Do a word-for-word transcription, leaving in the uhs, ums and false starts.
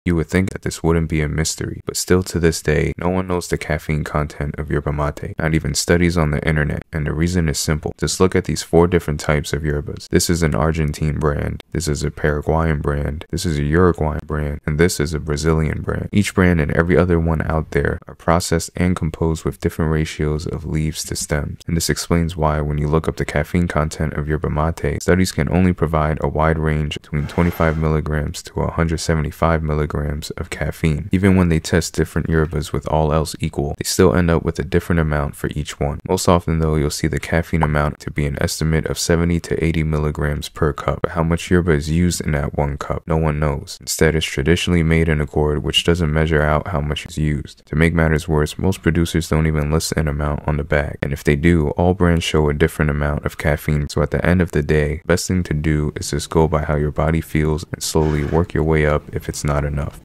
You would think that this wouldn't be a mystery, but still to this day, no one knows the caffeine content of yerba mate, not even studies on the internet, and the reason is simple. Just look at these four different types of yerbas. This is an Argentine brand, this is a Paraguayan brand, this is a Uruguayan brand, and this is a Brazilian brand. Each brand and every other one out there are processed and composed with different ratios of leaves to stems, and this explains why when you look up the caffeine content of yerba mate, studies can only provide a wide range between twenty-five milligrams to one hundred seventy-five milligrams of caffeine. Even when they test different yerbas with all else equal, they still end up with a different amount for each one. Most often though, you'll see the caffeine amount to be an estimate of seventy to eighty milligrams per cup, but how much yerba is used in that one cup, no one knows. Instead, it's traditionally made in a gourd which doesn't measure out how much is used. To make matters worse, most producers don't even list an amount on the bag, and if they do, all brands show a different amount of caffeine, so at the end of the day, the best thing to do is just go by how your body feels and slowly work your way up if it's not enough.